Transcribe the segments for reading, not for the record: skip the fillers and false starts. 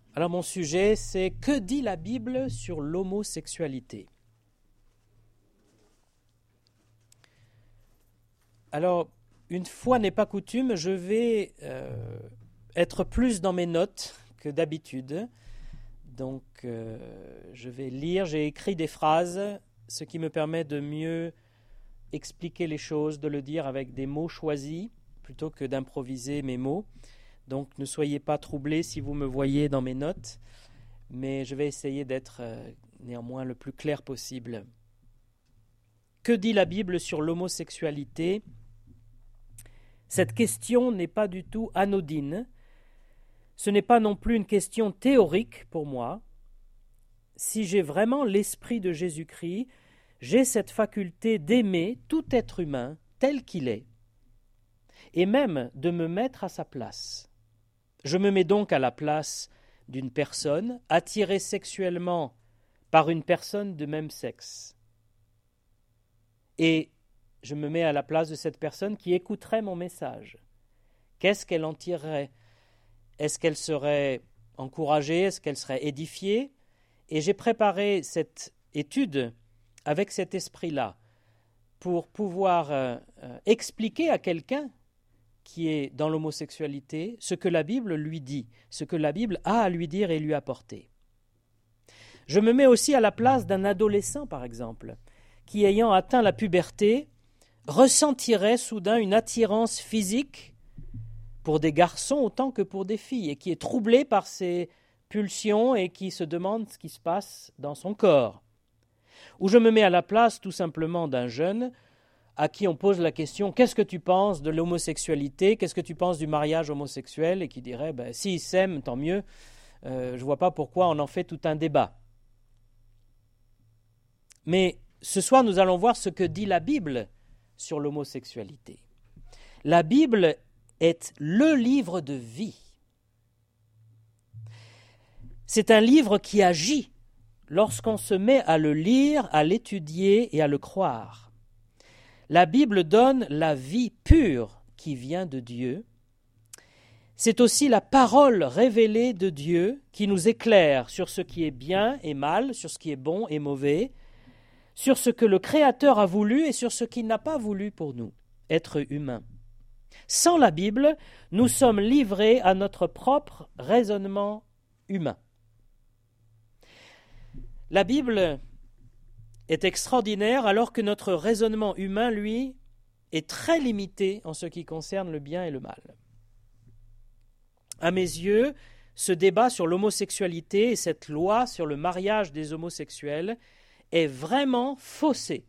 Alors mon sujet, c'est que dit la Bible sur l'homosexualité? Alors, une fois n'est pas coutume, je vais être plus dans mes notes que d'habitude. Donc, je vais lire, j'ai écrit des phrases, ce qui me permet de mieux expliquer les choses, de le dire avec des mots choisis, plutôt que d'improviser mes mots. Donc, ne soyez pas troublés si vous me voyez dans mes notes, mais je vais essayer d'être néanmoins le plus clair possible. Que dit la Bible sur l'homosexualité ? Cette question n'est pas du tout anodine. Ce n'est pas non plus une question théorique pour moi. Si j'ai vraiment l'esprit de Jésus-Christ, j'ai cette faculté d'aimer tout être humain tel qu'il est, et même de me mettre à sa place. Je me mets donc à la place d'une personne attirée sexuellement par une personne de même sexe. Et je me mets à la place de cette personne qui écouterait mon message. Qu'est-ce qu'elle en tirerait ? Est-ce qu'elle serait encouragée ? Est-ce qu'elle serait édifiée ? Et j'ai préparé cette étude avec cet esprit-là pour pouvoir expliquer à quelqu'un qui est dans l'homosexualité ce que la Bible lui dit, ce que la Bible a à lui dire et lui apporter. Je me mets aussi à la place d'un adolescent, par exemple, qui, ayant atteint la puberté, ressentirait soudain une attirance physique pour des garçons autant que pour des filles, et qui est troublé par ses pulsions et qui se demande ce qui se passe dans son corps. Ou je me mets à la place tout simplement d'un jeune à qui on pose la question « Qu'est-ce que tu penses de l'homosexualité ? Qu'est-ce que tu penses du mariage homosexuel ?» et qui dirait « S'ils s'aiment, tant mieux. Je ne vois pas pourquoi on en fait tout un débat. » Mais ce soir, nous allons voir ce que dit la Bible sur l'homosexualité. La Bible est le livre de vie. C'est un livre qui agit lorsqu'on se met à le lire, à l'étudier et à le croire. La Bible donne la vie pure qui vient de Dieu. C'est aussi la parole révélée de Dieu qui nous éclaire sur ce qui est bien et mal, sur ce qui est bon et mauvais, sur ce que le Créateur a voulu et sur ce qu'il n'a pas voulu pour nous, être humains. Sans la Bible, nous sommes livrés à notre propre raisonnement humain. La Bible est extraordinaire alors que notre raisonnement humain, lui, est très limité en ce qui concerne le bien et le mal. À mes yeux, ce débat sur l'homosexualité et cette loi sur le mariage des homosexuels est vraiment faussé.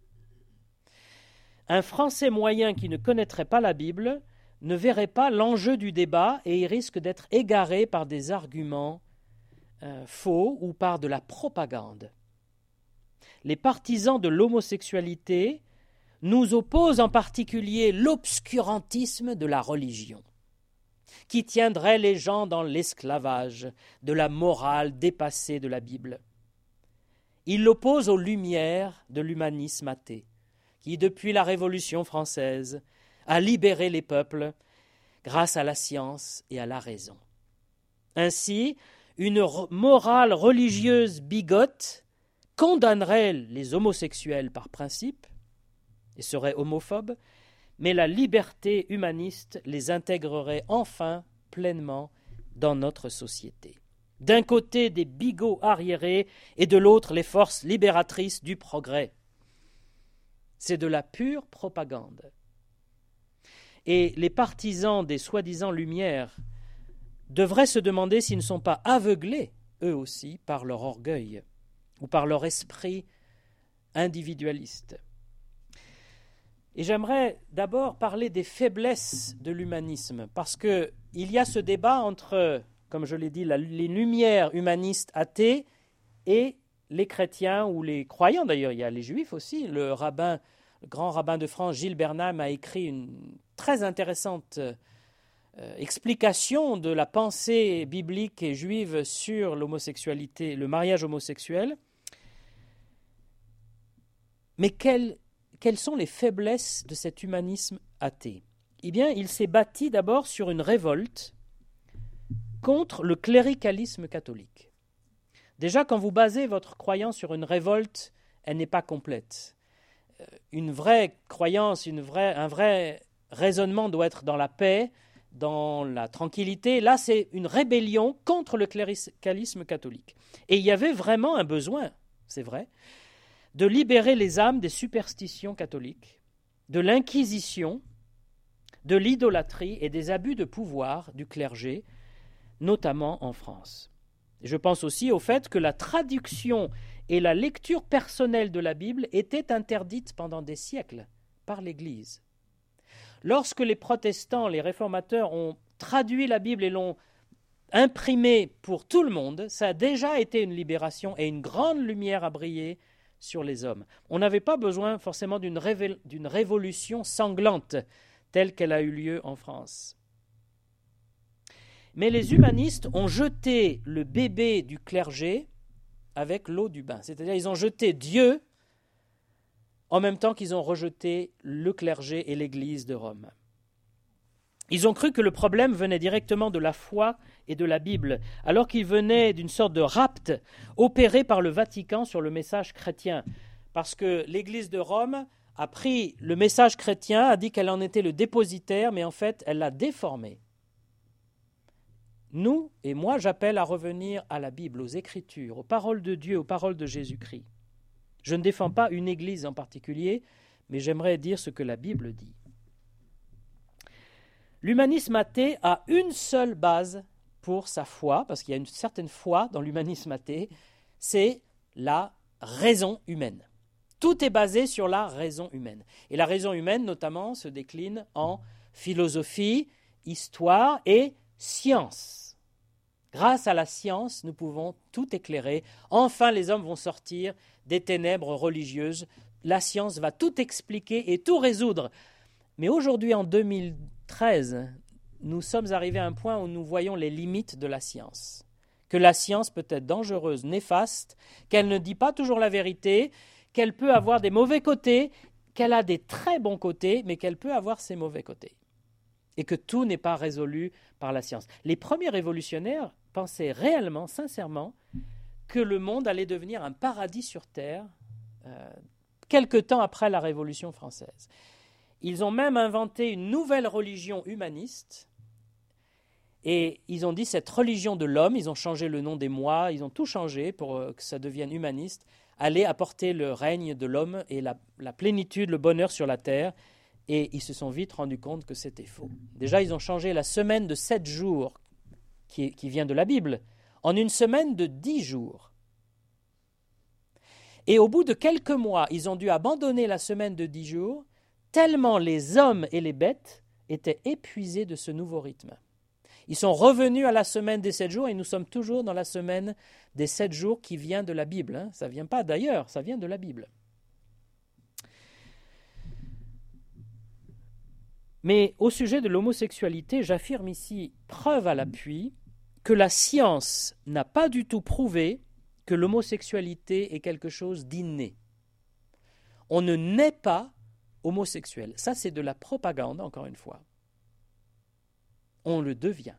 Un Français moyen qui ne connaîtrait pas la Bible ne verrait pas l'enjeu du débat et il risque d'être égaré par des arguments faux ou par de la propagande. Les partisans de l'homosexualité nous opposent en particulier l'obscurantisme de la religion, qui tiendrait les gens dans l'esclavage de la morale dépassée de la Bible. Ils l'opposent aux lumières de l'humanisme athée, qui, depuis la Révolution française, a libéré les peuples grâce à la science et à la raison. Ainsi, une morale religieuse bigote condamnerait les homosexuels par principe et serait homophobe, mais la liberté humaniste les intégrerait enfin pleinement dans notre société. D'un côté des bigots arriérés et de l'autre les forces libératrices du progrès. C'est de la pure propagande. Et les partisans des soi-disant lumières devraient se demander s'ils ne sont pas aveuglés, eux aussi, par leur orgueil ou par leur esprit individualiste. Et j'aimerais d'abord parler des faiblesses de l'humanisme, parce qu'il y a ce débat entre, comme je l'ai dit, les lumières humanistes athées et les chrétiens ou les croyants. D'ailleurs, il y a les juifs aussi. Le grand rabbin de France, Gilles Bernheim, a écrit une très intéressante explication de la pensée biblique et juive sur l'homosexualité, le mariage homosexuel. Mais quelles sont les faiblesses de cet humanisme athée ? Eh bien, il s'est bâti d'abord sur une révolte contre le cléricalisme catholique. Déjà, quand vous basez votre croyance sur une révolte, elle n'est pas complète. Une vraie croyance, un vrai raisonnement doit être dans la paix, dans la tranquillité. Là, c'est une rébellion contre le cléricalisme catholique. Et il y avait vraiment un besoin, c'est vrai, de libérer les âmes des superstitions catholiques, de l'inquisition, de l'idolâtrie et des abus de pouvoir du clergé, notamment en France. Et je pense aussi au fait que la traduction et la lecture personnelle de la Bible étaient interdites pendant des siècles par l'Église. Lorsque les protestants, les réformateurs ont traduit la Bible et l'ont imprimée pour tout le monde, ça a déjà été une libération et une grande lumière a brillé sur les hommes. On n'avait pas besoin forcément d'une révolution sanglante telle qu'elle a eu lieu en France. Mais les humanistes ont jeté le bébé du clergé avec l'eau du bain. C'est-à-dire ils ont jeté Dieu en même temps qu'ils ont rejeté le clergé et l'Église de Rome. Ils ont cru que le problème venait directement de la foi et de la Bible, alors qu'il venait d'une sorte de rapt opéré par le Vatican sur le message chrétien. Parce que l'Église de Rome a pris le message chrétien, a dit qu'elle en était le dépositaire, mais en fait, elle l'a déformé. Nous, et moi, j'appelle à revenir à la Bible, aux Écritures, aux paroles de Dieu, aux paroles de Jésus-Christ. Je ne défends pas une Église en particulier, mais j'aimerais dire ce que la Bible dit. L'humanisme athée a une seule base pour sa foi, parce qu'il y a une certaine foi dans l'humanisme athée, c'est la raison humaine. Tout est basé sur la raison humaine. Et la raison humaine, notamment, se décline en philosophie, histoire et science. Grâce à la science, nous pouvons tout éclairer. Enfin, les hommes vont sortir des ténèbres religieuses. La science va tout expliquer et tout résoudre. Mais aujourd'hui, en 2013, nous sommes arrivés à un point où nous voyons les limites de la science. Que la science peut être dangereuse, néfaste, qu'elle ne dit pas toujours la vérité, qu'elle peut avoir des mauvais côtés, qu'elle a des très bons côtés, mais qu'elle peut avoir ses mauvais côtés. Et que tout n'est pas résolu par la science. Les premiers révolutionnaires pensaient réellement, sincèrement, que le monde allait devenir un paradis sur terre quelque temps après la Révolution française. Ils ont même inventé une nouvelle religion humaniste et ils ont dit cette religion de l'homme, ils ont changé le nom des mois, ils ont tout changé pour que ça devienne humaniste, allait apporter le règne de l'homme et la plénitude, le bonheur sur la terre. Et ils se sont vite rendus compte que c'était faux. Déjà, ils ont changé la semaine de 7 jours, qui vient de la Bible, en une semaine de 10 jours. Et au bout de quelques mois, ils ont dû abandonner la semaine de 10 jours, tellement les hommes et les bêtes étaient épuisés de ce nouveau rythme. Ils sont revenus à la semaine des 7 jours et nous sommes toujours dans la semaine des 7 jours qui vient de la Bible. Ça ne vient pas d'ailleurs, ça vient de la Bible. Mais au sujet de l'homosexualité, j'affirme ici, preuve à l'appui, que la science n'a pas du tout prouvé que l'homosexualité est quelque chose d'inné. On ne naît pas homosexuel. Ça, c'est de la propagande, encore une fois. On le devient.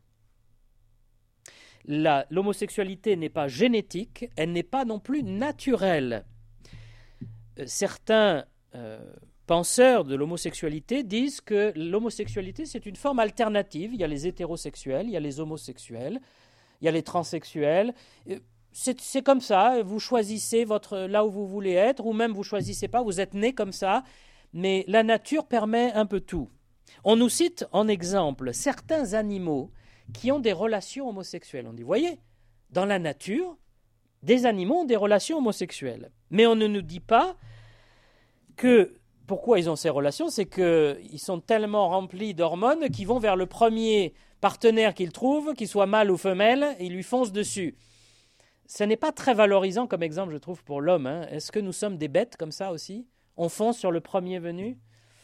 L'homosexualité n'est pas génétique, elle n'est pas non plus naturelle. Certains penseurs de l'homosexualité disent que l'homosexualité, c'est une forme alternative. Il y a les hétérosexuels, il y a les homosexuels, il y a les transsexuels. C'est comme ça, vous choisissez là où vous voulez être, ou même vous ne choisissez pas, vous êtes né comme ça, mais la nature permet un peu tout. On nous cite en exemple certains animaux qui ont des relations homosexuelles. On dit, voyez, dans la nature, des animaux ont des relations homosexuelles. Mais on ne nous dit pas que pourquoi ils ont ces relations, c'est qu'ils sont tellement remplis d'hormones qu'ils vont vers le premier partenaire qu'ils trouvent, qu'il soit mâle ou femelle, et ils lui foncent dessus. Ce n'est pas très valorisant comme exemple, je trouve, pour l'homme. Est-ce que nous sommes des bêtes comme ça aussi ? On fonce sur le premier venu ?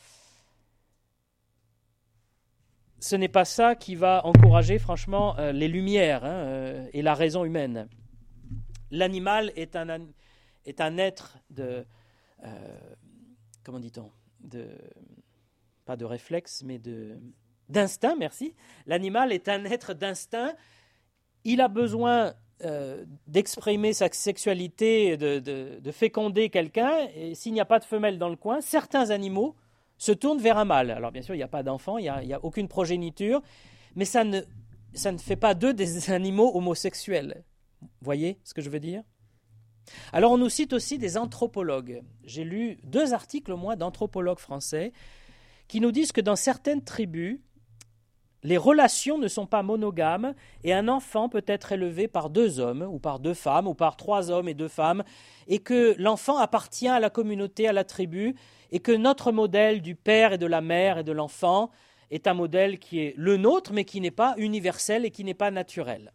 Ce n'est pas ça qui va encourager, franchement, les lumières et la raison humaine. L'animal est un être de... comment dit-on ? Pas de réflexe, mais d'instinct, merci. L'animal est un être d'instinct il a besoin d'exprimer sa sexualité, de féconder quelqu'un, et s'il n'y a pas de femelle dans le coin, certains animaux se tournent vers un mâle. Alors bien sûr, il n'y a pas d'enfant, il n'y a aucune progéniture, mais ça ne fait pas d'eux des animaux homosexuels. Vous voyez ce que je veux dire? Alors on nous cite aussi des anthropologues. J'ai lu 2 articles au moins d'anthropologues français qui nous disent que dans certaines tribus, les relations ne sont pas monogames et un enfant peut être élevé par 2 hommes ou par 2 femmes ou par 3 hommes et 2 femmes et que l'enfant appartient à la communauté, à la tribu et que notre modèle du père et de la mère et de l'enfant est un modèle qui est le nôtre mais qui n'est pas universel et qui n'est pas naturel.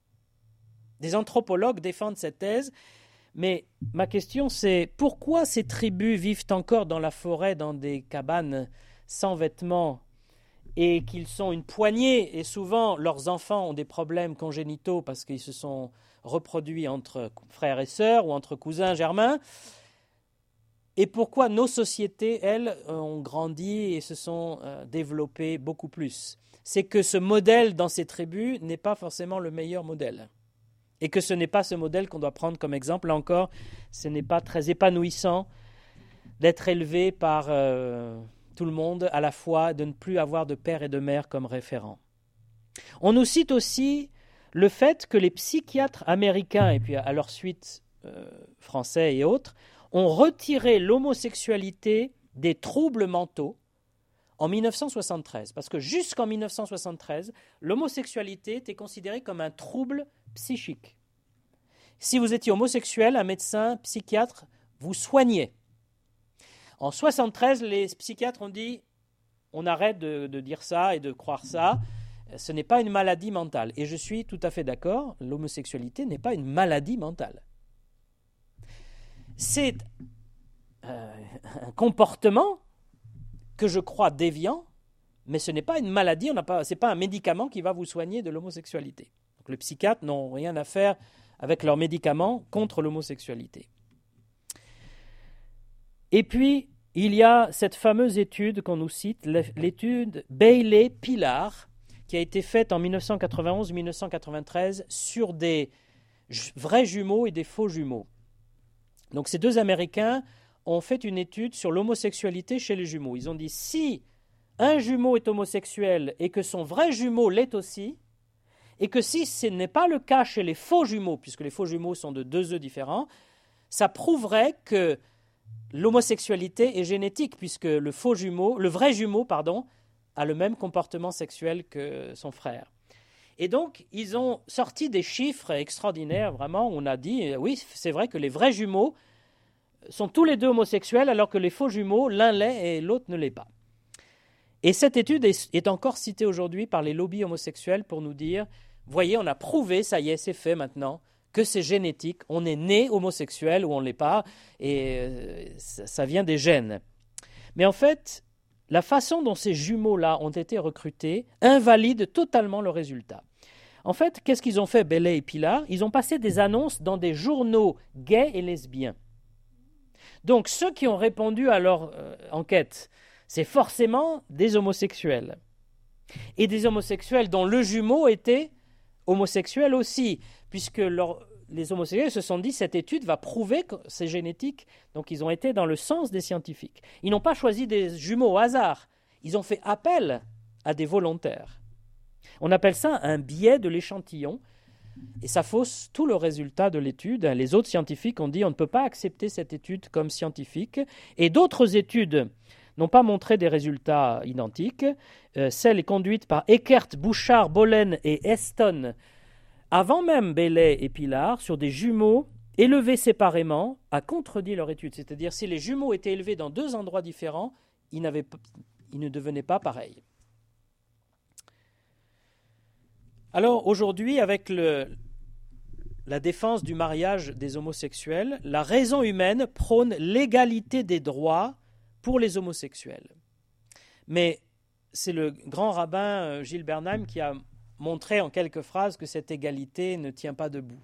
Des anthropologues défendent cette thèse, mais ma question c'est pourquoi ces tribus vivent encore dans la forêt, dans des cabanes sans vêtements et qu'ils sont une poignée, et souvent leurs enfants ont des problèmes congénitaux parce qu'ils se sont reproduits entre frères et sœurs ou entre cousins germains, et pourquoi nos sociétés, elles, ont grandi et se sont développées beaucoup plus. C'est que ce modèle dans ces tribus n'est pas forcément le meilleur modèle, et que ce n'est pas ce modèle qu'on doit prendre comme exemple. Là encore, ce n'est pas très épanouissant d'être élevé par tout le monde à la fois, de ne plus avoir de père et de mère comme référent. On nous cite aussi le fait que les psychiatres américains, et puis à leur suite français et autres, ont retiré l'homosexualité des troubles mentaux en 1973. Parce que jusqu'en 1973, l'homosexualité était considérée comme un trouble psychique. Si vous étiez homosexuel, un médecin psychiatre vous soignait. En 1973, les psychiatres ont dit on arrête de dire ça et de croire ça, ce n'est pas une maladie mentale. Et je suis tout à fait d'accord, l'homosexualité n'est pas une maladie mentale. C'est un comportement que je crois déviant, mais ce n'est pas une maladie, ce n'est pas un médicament qui va vous soigner de l'homosexualité. Donc les psychiatres n'ont rien à faire avec leurs médicaments contre l'homosexualité. Et puis, il y a cette fameuse étude qu'on nous cite, l'étude Bailey-Pillar, qui a été faite en 1991-1993 sur des vrais jumeaux et des faux jumeaux. Donc ces 2 Américains ont fait une étude sur l'homosexualité chez les jumeaux. Ils ont dit si un jumeau est homosexuel et que son vrai jumeau l'est aussi, et que si ce n'est pas le cas chez les faux jumeaux, puisque les faux jumeaux sont de 2 œufs différents, ça prouverait que l'homosexualité est génétique, puisque le vrai jumeau, a le même comportement sexuel que son frère. Et donc, ils ont sorti des chiffres extraordinaires, vraiment. On a dit, oui, c'est vrai que les vrais jumeaux sont tous les 2 homosexuels, alors que les faux jumeaux, l'un l'est et l'autre ne l'est pas. Et cette étude est encore citée aujourd'hui par les lobbies homosexuels pour nous dire, voyez, on a prouvé, ça y est, c'est fait maintenant, que c'est génétique, on est né homosexuel ou on ne l'est pas, et ça vient des gènes. Mais en fait, la façon dont ces jumeaux-là ont été recrutés invalide totalement le résultat. En fait, qu'est-ce qu'ils ont fait, Bailey et Pillar? Ils ont passé des annonces dans des journaux gays et lesbiens. Donc, ceux qui ont répondu à leur enquête, c'est forcément des homosexuels. Et des homosexuels dont le jumeau était homosexuel aussi, puisque les homosexuels se sont dit cette étude va prouver que c'est génétique, donc ils ont été dans le sens des scientifiques. Ils n'ont pas choisi des jumeaux au hasard, ils ont fait appel à des volontaires. On appelle ça un biais de l'échantillon, et ça fausse tout le résultat de l'étude. Les autres scientifiques ont dit on ne peut pas accepter cette étude comme scientifique, et d'autres études n'ont pas montré des résultats identiques. Celle conduite par Eckert, Bouchard, Bollen et Heston, avant même Bailey et Pillar, sur des jumeaux élevés séparément, a contredit leur étude. C'est-à-dire, si les jumeaux étaient élevés dans 2 endroits différents, ils ne devenaient pas pareils. Alors, aujourd'hui, avec la défense du mariage des homosexuels, la raison humaine prône l'égalité des droits pour les homosexuels. Mais c'est le grand rabbin Gilles Bernheim qui a montré en quelques phrases que cette égalité ne tient pas debout.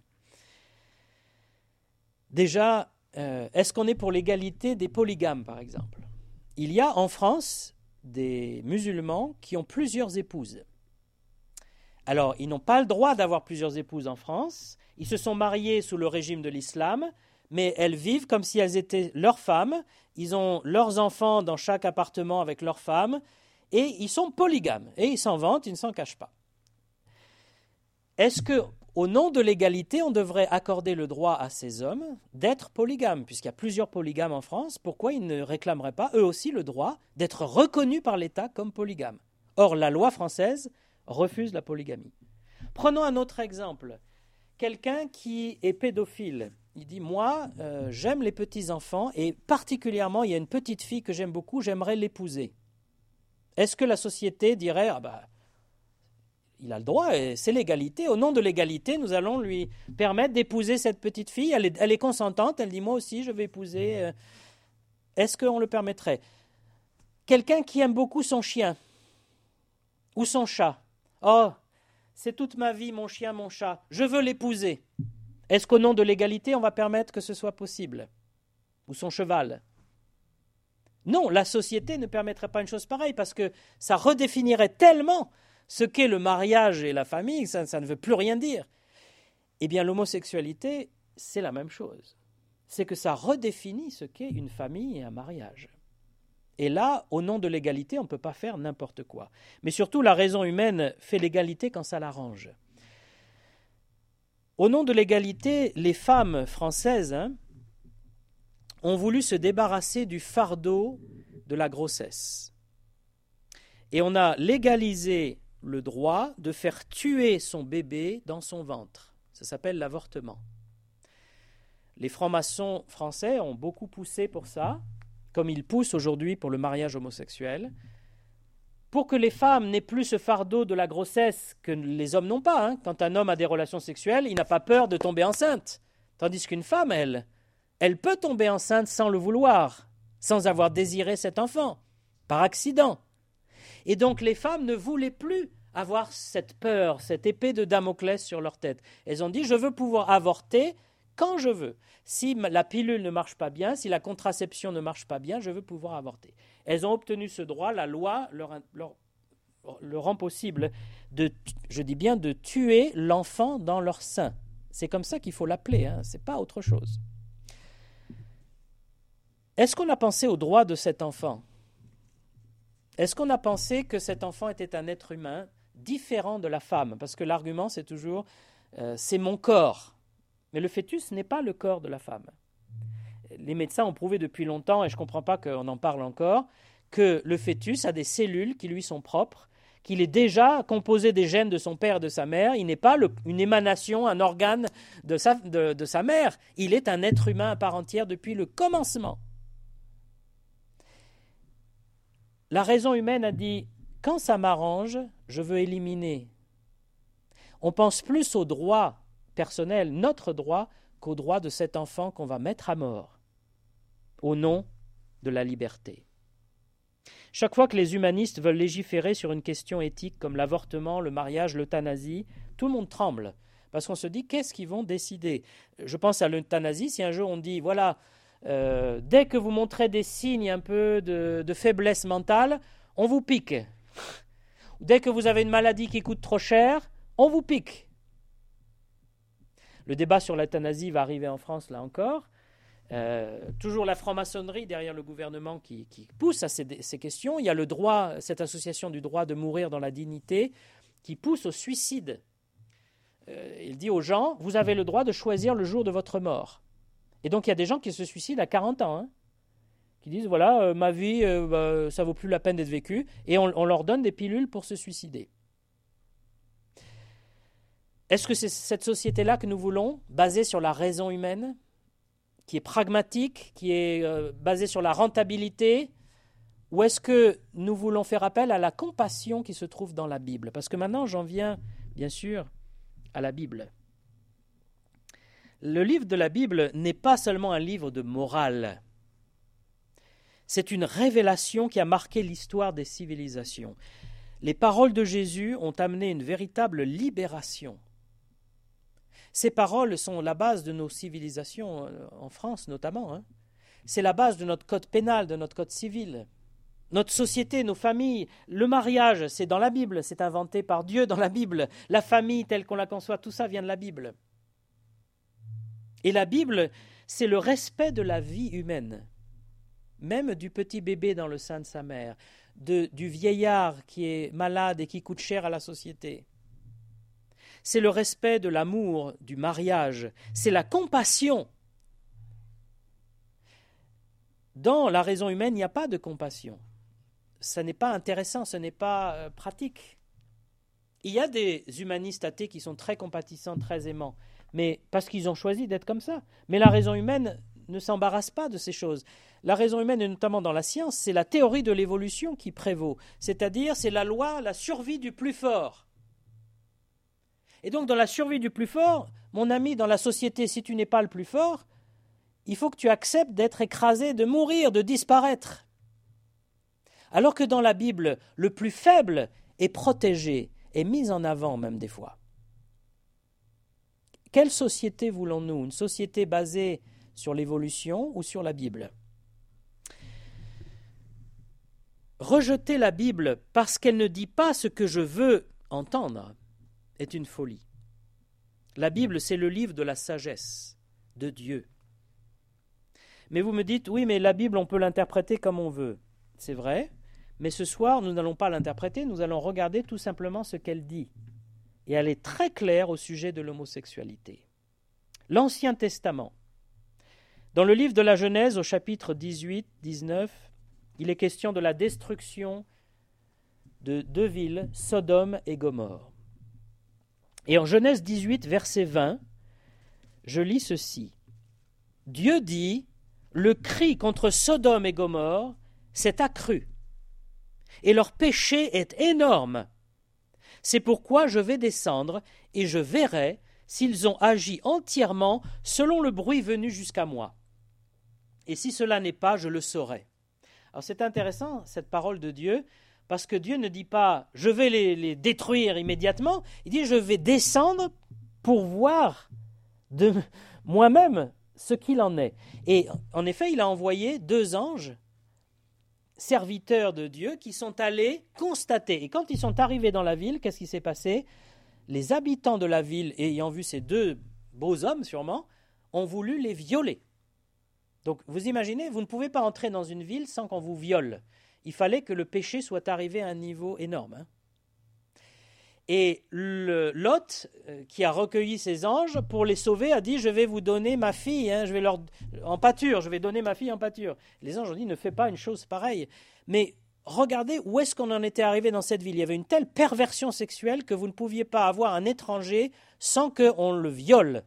Déjà, est-ce qu'on est pour l'égalité des polygames, par exemple? Il y a en France des musulmans qui ont plusieurs épouses. Alors, ils n'ont pas le droit d'avoir plusieurs épouses en France. Ils se sont mariés sous le régime de l'islam, mais elles vivent comme si elles étaient leurs femmes. Ils ont leurs enfants dans chaque appartement avec leurs femmes, et ils sont polygames. Et ils s'en vantent, ils ne s'en cachent pas. Est-ce que, au nom de l'égalité, on devrait accorder le droit à ces hommes d'être polygames? Puisqu'il y a plusieurs polygames en France, pourquoi ils ne réclameraient pas, eux aussi, le droit d'être reconnus par l'État comme polygames? Or, la loi française refuse la polygamie. Prenons un autre exemple. Quelqu'un qui est pédophile, il dit « Moi, j'aime les petits-enfants et particulièrement, il y a une petite fille que j'aime beaucoup, j'aimerais l'épouser. » Est-ce que la société dirait « Ah ben, il a le droit, et c'est l'égalité. Au nom de l'égalité, nous allons lui permettre d'épouser cette petite fille. Elle est consentante, elle dit « Moi aussi, je vais épouser. » Est-ce qu'on le permettrait? Quelqu'un qui aime beaucoup son chien ou son chat. « Oh, c'est toute ma vie, mon chien, mon chat. Je veux l'épouser. » Est-ce qu'au nom de l'égalité, on va permettre que ce soit possible? Ou son cheval? Non, la société ne permettrait pas une chose pareille parce que ça redéfinirait tellement ce qu'est le mariage et la famille, ça ne veut plus rien dire. Eh bien, l'homosexualité, c'est la même chose. C'est que ça redéfinit ce qu'est une famille et un mariage. Et là, au nom de l'égalité, on ne peut pas faire n'importe quoi. Mais surtout, la raison humaine fait l'égalité quand ça l'arrange. Au nom de l'égalité, les femmes françaises ont voulu se débarrasser du fardeau de la grossesse. Et on a légalisé le droit de faire tuer son bébé dans son ventre. Ça s'appelle l'avortement. Les francs-maçons français ont beaucoup poussé pour ça, comme ils poussent aujourd'hui pour le mariage homosexuel, pour que les femmes n'aient plus ce fardeau de la grossesse que les hommes n'ont pas. Quand un homme a des relations sexuelles, il n'a pas peur de tomber enceinte. Tandis qu'une femme, elle peut tomber enceinte sans le vouloir, sans avoir désiré cet enfant, par accident. Et donc les femmes ne voulaient plus avoir cette peur, cette épée de Damoclès sur leur tête. Elles ont dit « je veux pouvoir avorter quand je veux. Si la pilule ne marche pas bien, si la contraception ne marche pas bien, je veux pouvoir avorter. » Elles ont obtenu ce droit, la loi leur rend possible de, je dis bien, de tuer l'enfant dans leur sein. C'est comme ça qu'il faut l'appeler, c'est pas autre chose. Est-ce qu'on a pensé au droit de cet enfant? Est-ce qu'on a pensé que cet enfant était un être humain différent de la femme? Parce que l'argument, c'est toujours c'est mon corps. Mais le fœtus n'est pas le corps de la femme. Les médecins ont prouvé depuis longtemps, et je ne comprends pas qu'on en parle encore, que le fœtus a des cellules qui lui sont propres, qu'il est déjà composé des gènes de son père et de sa mère. Il n'est pas une émanation, un organe de sa mère. Il est un être humain à part entière depuis le commencement. La raison humaine a dit « quand ça m'arrange, je veux éliminer ». On pense plus au droit personnel, notre droit, qu'au droit de cet enfant qu'on va mettre à mort, au nom de la liberté. Chaque fois que les humanistes veulent légiférer sur une question éthique comme l'avortement, le mariage, l'euthanasie, tout le monde tremble, parce qu'on se dit qu'est-ce qu'ils vont décider. Je pense à l'euthanasie, si un jour on dit voilà, dès que vous montrez des signes un peu de faiblesse mentale, on vous pique. Dès que vous avez une maladie qui coûte trop cher, on vous pique. Le débat sur l'euthanasie va arriver en France là encore. Toujours la franc-maçonnerie derrière le gouvernement qui pousse à ces questions. Il y a le droit, cette association du droit de mourir dans la dignité qui pousse au suicide. Il dit aux gens, vous avez le droit de choisir le jour de votre mort. Et donc il y a des gens qui se suicident à 40 ans, qui disent voilà, ma vie, ça vaut plus la peine d'être vécue, et on leur donne des pilules pour se suicider. Est-ce que c'est cette société-là que nous voulons, basée sur la raison humaine, qui est pragmatique, qui est basée sur la rentabilité, ou est-ce que nous voulons faire appel à la compassion qui se trouve dans la Bible? Parce que maintenant, j'en viens, bien sûr, à la Bible. Le livre de la Bible n'est pas seulement un livre de morale. C'est une révélation qui a marqué l'histoire des civilisations. Les paroles de Jésus ont amené une véritable libération. Ces paroles sont la base de nos civilisations, en France notamment. C'est la base de notre code pénal, de notre code civil. Notre société, nos familles, le mariage, c'est dans la Bible, c'est inventé par Dieu dans la Bible. La famille telle qu'on la conçoit, tout ça vient de la Bible. Et la Bible, c'est le respect de la vie humaine, même du petit bébé dans le sein de sa mère, du vieillard qui est malade et qui coûte cher à la société. C'est le respect de l'amour, du mariage, c'est la compassion. Dans la raison humaine, il n'y a pas de compassion. Ce n'est pas intéressant, ce n'est pas pratique. Il y a des humanistes athées qui sont très compatissants, très aimants, mais parce qu'ils ont choisi d'être comme ça. Mais la raison humaine ne s'embarrasse pas de ces choses. La raison humaine, et notamment dans la science, c'est la théorie de l'évolution qui prévaut, c'est-à-dire c'est la loi, la survie du plus fort. Et donc dans la survie du plus fort, mon ami, dans la société, si tu n'es pas le plus fort, il faut que tu acceptes d'être écrasé, de mourir, de disparaître. Alors que dans la Bible, le plus faible est protégé, est mis en avant même des fois. Quelle société voulons-nous? Une société basée sur l'évolution ou sur la Bible? Rejeter la Bible parce qu'elle ne dit pas ce que je veux entendre est une folie. La Bible, c'est le livre de la sagesse de Dieu. Mais vous me dites, oui, mais la Bible, on peut l'interpréter comme on veut. C'est vrai, mais ce soir, nous n'allons pas l'interpréter, nous allons regarder tout simplement ce qu'elle dit. Et elle est très claire au sujet de l'homosexualité. L'Ancien Testament. Dans le livre de la Genèse, au chapitre 18-19, il est question de la destruction de deux villes, Sodome et Gomorrhe. Et en Genèse 18, verset 20, je lis ceci. Dieu dit, le cri contre Sodome et Gomorrhe s'est accru, et leur péché est énorme. C'est pourquoi je vais descendre, et je verrai s'ils ont agi entièrement selon le bruit venu jusqu'à moi. Et si cela n'est pas, je le saurai. Alors c'est intéressant, cette parole de Dieu, parce que Dieu ne dit pas « je vais les détruire immédiatement », il dit « je vais descendre pour voir de moi-même ce qu'il en est ». Et en effet, il a envoyé 2 anges, serviteurs de Dieu, qui sont allés constater. Et quand ils sont arrivés dans la ville, qu'est-ce qui s'est passé? Les habitants de la ville, ayant vu ces 2 beaux hommes sûrement, ont voulu les violer. Donc vous imaginez, vous ne pouvez pas entrer dans une ville sans qu'on vous viole. Il fallait que le péché soit arrivé à un niveau énorme. Et Lot, qui a recueilli ces anges, pour les sauver, a dit « je vais vous donner ma fille, en pâture, je vais donner ma fille en pâture ». Les anges ont dit « ne fais pas une chose pareille ». Mais regardez où est-ce qu'on en était arrivé dans cette ville. Il y avait une telle perversion sexuelle que vous ne pouviez pas avoir un étranger sans qu'on le viole.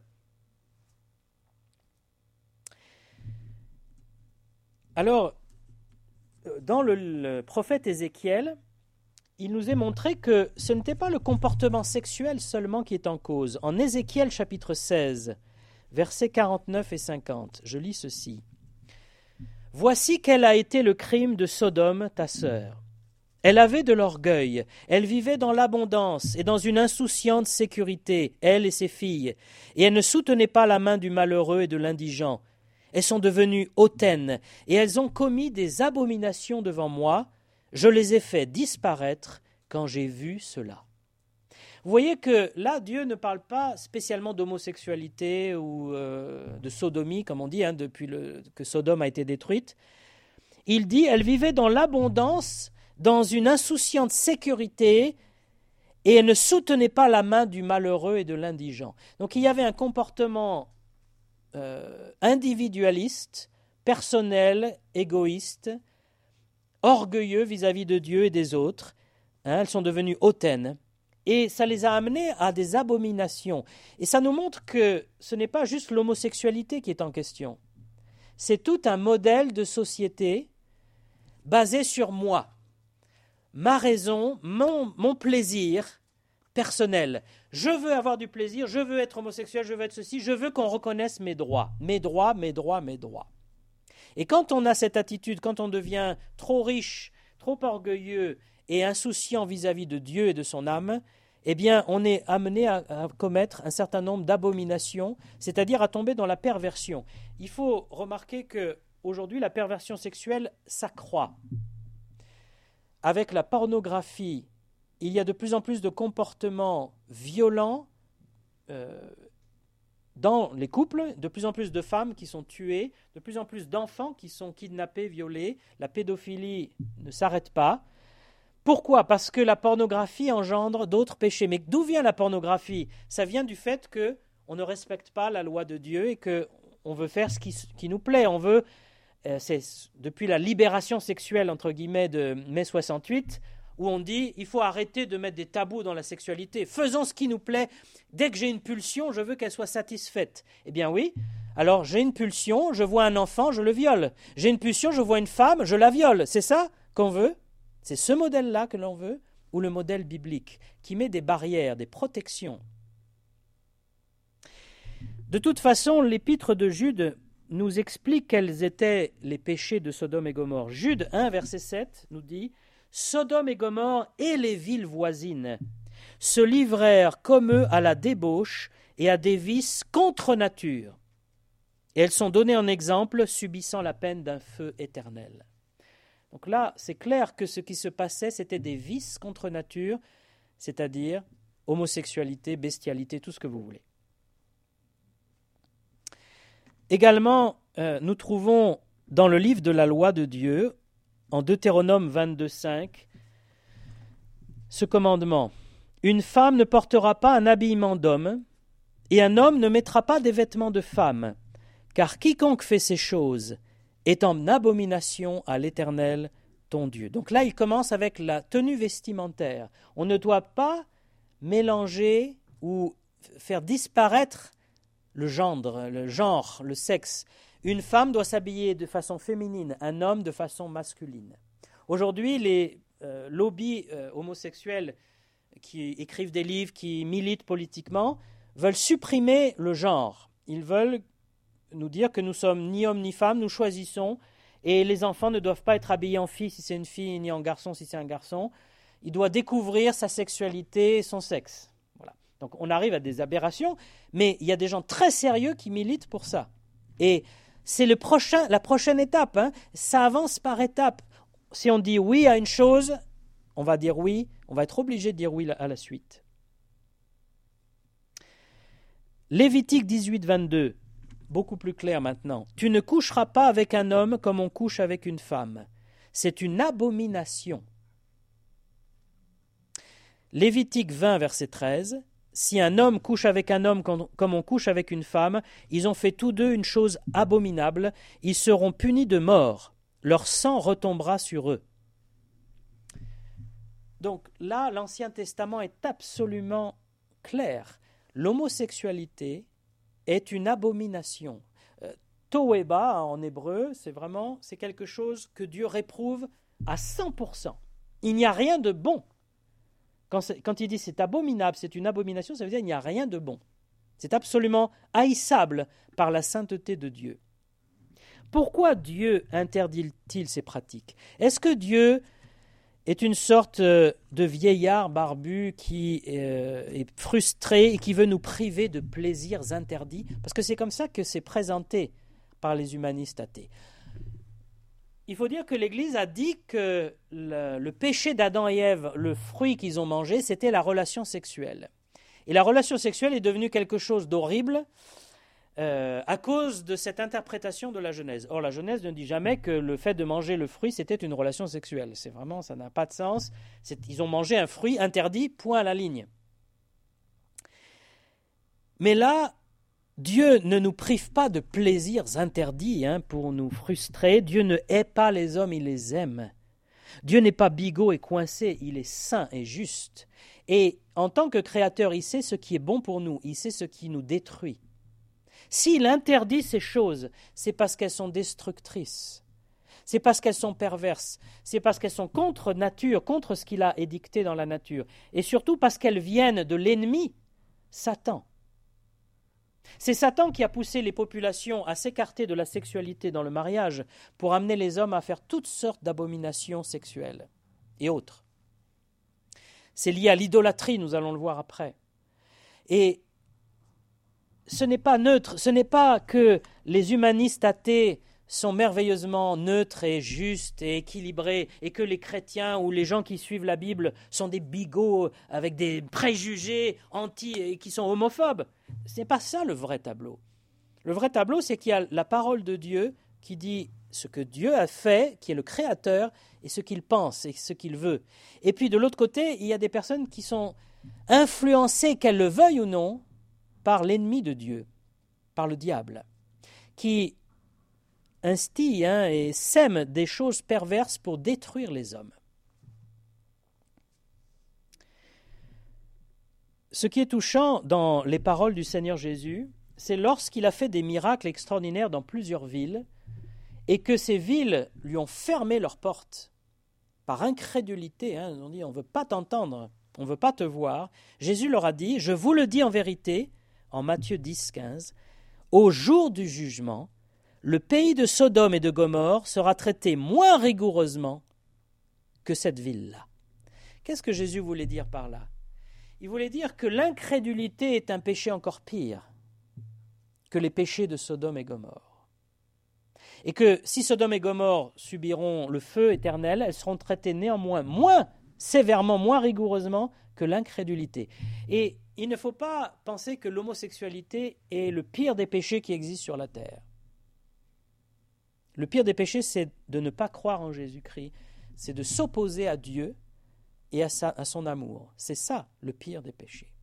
Alors, dans le prophète Ézéchiel, il nous est montré que ce n'était pas le comportement sexuel seulement qui est en cause. En Ézéchiel chapitre 16, versets 49 et 50, je lis ceci. « Voici quel a été le crime de Sodome, ta sœur. Elle avait de l'orgueil, elle vivait dans l'abondance et dans une insouciante sécurité, elle et ses filles, et elle ne soutenait pas la main du malheureux et de l'indigent. Elles sont devenues hautaines, et elles ont commis des abominations devant moi. Je les ai fait disparaître quand j'ai vu cela. » Vous voyez que là, Dieu ne parle pas spécialement d'homosexualité ou de sodomie, comme on dit, depuis que Sodome a été détruite. Il dit, elle vivait dans l'abondance, dans une insouciante sécurité, et elle ne soutenait pas la main du malheureux et de l'indigent. Donc il y avait un comportement individualiste, personnel, égoïste, orgueilleux vis-à-vis de Dieu et des autres. Elles sont devenues hautaines. Et ça les a amenées à des abominations. Et ça nous montre que ce n'est pas juste l'homosexualité qui est en question. C'est tout un modèle de société basé sur moi. Ma raison, mon plaisir personnel. Je veux avoir du plaisir, je veux être homosexuel, je veux être ceci, je veux qu'on reconnaisse mes droits. Mes droits, mes droits, mes droits. Et quand on a cette attitude, quand on devient trop riche, trop orgueilleux et insouciant vis-à-vis de Dieu et de son âme, eh bien, on est amené à commettre un certain nombre d'abominations, c'est-à-dire à tomber dans la perversion. Il faut remarquer qu'aujourd'hui, la perversion sexuelle s'accroît. avec la pornographie, il y a de plus en plus de comportements violents dans les couples, de plus en plus de femmes qui sont tuées, de plus en plus d'enfants qui sont kidnappés, violés. La pédophilie ne s'arrête pas. Pourquoi ? Parce que la pornographie engendre d'autres péchés. Mais d'où vient la pornographie ? Ça vient du fait qu'on ne respecte pas la loi de Dieu et qu'on veut faire ce qui nous plaît. On veut, c'est depuis la libération sexuelle, entre guillemets, de mai 68, où on dit il faut arrêter de mettre des tabous dans la sexualité. Faisons ce qui nous plaît. Dès que j'ai une pulsion, je veux qu'elle soit satisfaite. Eh bien oui, alors j'ai une pulsion, je vois un enfant, je le viole. J'ai une pulsion, je vois une femme, je la viole. C'est ça qu'on veut ? C'est ce modèle-là que l'on veut, ou le modèle biblique, qui met des barrières, des protections. De toute façon, l'épître de Jude nous explique quels étaient les péchés de Sodome et Gomorrhe. Jude 1, verset 7 nous dit « Sodome et Gomorrhe et les villes voisines se livrèrent comme eux à la débauche et à des vices contre nature. Et elles sont données en exemple, subissant la peine d'un feu éternel. » Donc là, c'est clair que ce qui se passait, c'était des vices contre nature, c'est-à-dire homosexualité, bestialité, tout ce que vous voulez. Également, nous trouvons dans le livre de la loi de Dieu, en Deutéronome 22,5, ce commandement. « Une femme ne portera pas un habillement d'homme, et un homme ne mettra pas des vêtements de femme, car quiconque fait ces choses est en abomination à l'Éternel, ton Dieu. » Donc là, il commence avec la tenue vestimentaire. On ne doit pas mélanger ou faire disparaître le genre, le sexe. Une femme doit s'habiller de façon féminine, un homme de façon masculine. Aujourd'hui, les lobbies homosexuels qui écrivent des livres, qui militent politiquement, veulent supprimer le genre. Ils veulent nous dire que nous sommes ni hommes ni femmes, nous choisissons, et les enfants ne doivent pas être habillés en fille si c'est une fille, ni en garçon si c'est un garçon. Il doit découvrir sa sexualité et son sexe. Voilà. Donc on arrive à des aberrations, mais il y a des gens très sérieux qui militent pour ça. Et c'est la prochaine étape, hein. Ça avance par étapes. Si on dit oui à une chose, on va dire oui, on va être obligé de dire oui à la suite. Lévitique 18, 22. Beaucoup plus clair maintenant. « Tu ne coucheras pas avec un homme comme on couche avec une femme. C'est une abomination. » Lévitique 20, verset 13. « Si un homme couche avec un homme comme on couche avec une femme, ils ont fait tous deux une chose abominable. Ils seront punis de mort. Leur sang retombera sur eux. » Donc là, l'Ancien Testament est absolument clair. L'homosexualité est une abomination. Toeba en hébreu, c'est quelque chose que Dieu réprouve à 100%. Il n'y a rien de bon. Quand il dit c'est abominable, c'est une abomination, ça veut dire qu'il n'y a rien de bon. C'est absolument haïssable par la sainteté de Dieu. Pourquoi Dieu interdit-il ces pratiques ? Est-ce que Dieu est une sorte de vieillard barbu qui est frustré et qui veut nous priver de plaisirs interdits, parce que c'est comme ça que c'est présenté par les humanistes athées. Il faut dire que l'Église a dit que le péché d'Adam et Ève, le fruit qu'ils ont mangé, c'était la relation sexuelle. Et la relation sexuelle est devenue quelque chose d'horrible à cause de cette interprétation de la Genèse. Or, la Genèse ne dit jamais que le fait de manger le fruit, c'était une relation sexuelle. Ça n'a pas de sens. Ils ont mangé un fruit interdit, point à la ligne. Mais là, Dieu ne nous prive pas de plaisirs interdits pour nous frustrer. Dieu ne hait pas les hommes, il les aime. Dieu n'est pas bigot et coincé, il est saint et juste. Et en tant que créateur, il sait ce qui est bon pour nous, il sait ce qui nous détruit. S'il interdit ces choses, c'est parce qu'elles sont destructrices, c'est parce qu'elles sont perverses, c'est parce qu'elles sont contre nature, contre ce qu'il a édicté dans la nature, et surtout parce qu'elles viennent de l'ennemi, Satan. C'est Satan qui a poussé les populations à s'écarter de la sexualité dans le mariage pour amener les hommes à faire toutes sortes d'abominations sexuelles et autres. C'est lié à l'idolâtrie, nous allons le voir après. Et ce n'est pas neutre, ce n'est pas que les humanistes athées sont merveilleusement neutres et justes et équilibrés, et que les chrétiens ou les gens qui suivent la Bible sont des bigots avec des préjugés anti et qui sont homophobes. Ce n'est pas ça le vrai tableau. Le vrai tableau, c'est qu'il y a la parole de Dieu qui dit ce que Dieu a fait, qui est le Créateur, et ce qu'il pense et ce qu'il veut. Et puis de l'autre côté, il y a des personnes qui sont influencées, qu'elles le veuillent ou non, par l'ennemi de Dieu, par le diable, qui instille et sème des choses perverses pour détruire les hommes. Ce qui est touchant dans les paroles du Seigneur Jésus, c'est lorsqu'il a fait des miracles extraordinaires dans plusieurs villes et que ces villes lui ont fermé leurs portes par incrédulité. Ils ont dit « on ne veut pas t'entendre, on ne veut pas te voir ». Jésus leur a dit « je vous le dis en vérité », en Matthieu 10, 15, « au jour du jugement, le pays de Sodome et de Gomorrhe sera traité moins rigoureusement que cette ville-là. » Qu'est-ce que Jésus voulait dire par là? Il voulait dire que l'incrédulité est un péché encore pire que les péchés de Sodome et Gomorrhe. Et que si Sodome et Gomorrhe subiront le feu éternel, elles seront traitées néanmoins moins sévèrement, moins rigoureusement que l'incrédulité. Et il ne faut pas penser que l'homosexualité est le pire des péchés qui existent sur la terre. Le pire des péchés, c'est de ne pas croire en Jésus-Christ, c'est de s'opposer à Dieu et à son amour. C'est ça le pire des péchés.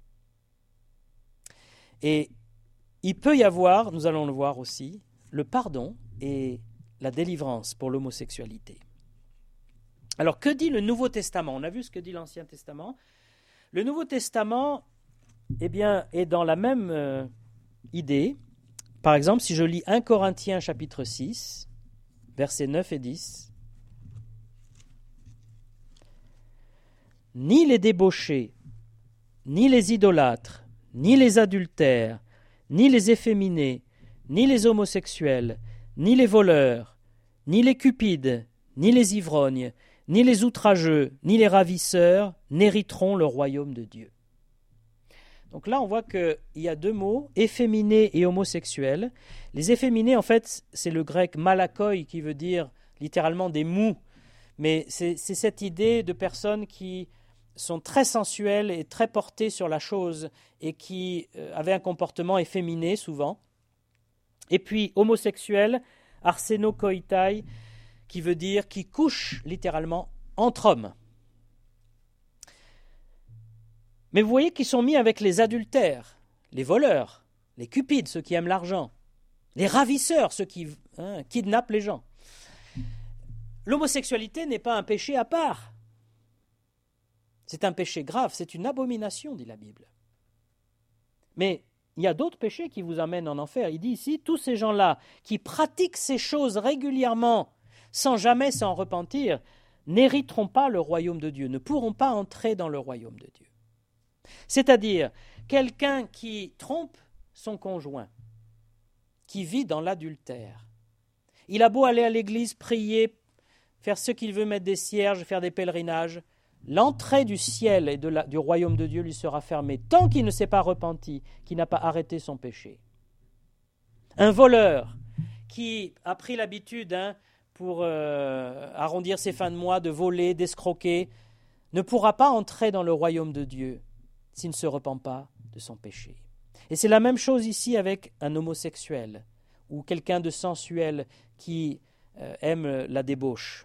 Et il peut y avoir, nous allons le voir aussi, le pardon et la délivrance pour l'homosexualité. Alors, que dit le Nouveau Testament? On a vu ce que dit l'Ancien Testament. Le Nouveau Testament, est dans la même idée. Par exemple, si je lis 1 Corinthiens chapitre 6, versets 9 et 10. « Ni les débauchés, ni les idolâtres, ni les adultères, ni les efféminés, ni les homosexuels, ni les voleurs, ni les cupides, ni les ivrognes, ni les outrageux, ni les ravisseurs n'hériteront le royaume de Dieu. » Donc là, on voit qu'il y a deux mots, efféminés et homosexuels. Les efféminés, en fait, c'est le grec malakoi qui veut dire littéralement des mous. Mais c'est cette idée de personnes qui sont très sensuelles et très portées sur la chose et qui avaient un comportement efféminé souvent. Et puis homosexuel, arsenokoitai, qui veut dire qui couche littéralement entre hommes. Mais vous voyez qu'ils sont mis avec les adultères, les voleurs, les cupides, ceux qui aiment l'argent, les ravisseurs, ceux qui kidnappent les gens. L'homosexualité n'est pas un péché à part. C'est un péché grave, c'est une abomination, dit la Bible. Mais il y a d'autres péchés qui vous amènent en enfer. Il dit ici, tous ces gens-là qui pratiquent ces choses régulièrement, sans jamais s'en repentir, n'hériteront pas le royaume de Dieu, ne pourront pas entrer dans le royaume de Dieu. C'est-à-dire, quelqu'un qui trompe son conjoint, qui vit dans l'adultère, il a beau aller à l'église, prier, faire ce qu'il veut, mettre des cierges, faire des pèlerinages, l'entrée du ciel et du royaume de Dieu lui sera fermée tant qu'il ne s'est pas repenti, qu'il n'a pas arrêté son péché. Un voleur qui a pris l'habitude, pour arrondir ses fins de mois, de voler, d'escroquer, ne pourra pas entrer dans le royaume de Dieu s'il ne se repent pas de son péché. Et c'est la même chose ici avec un homosexuel ou quelqu'un de sensuel qui aime la débauche.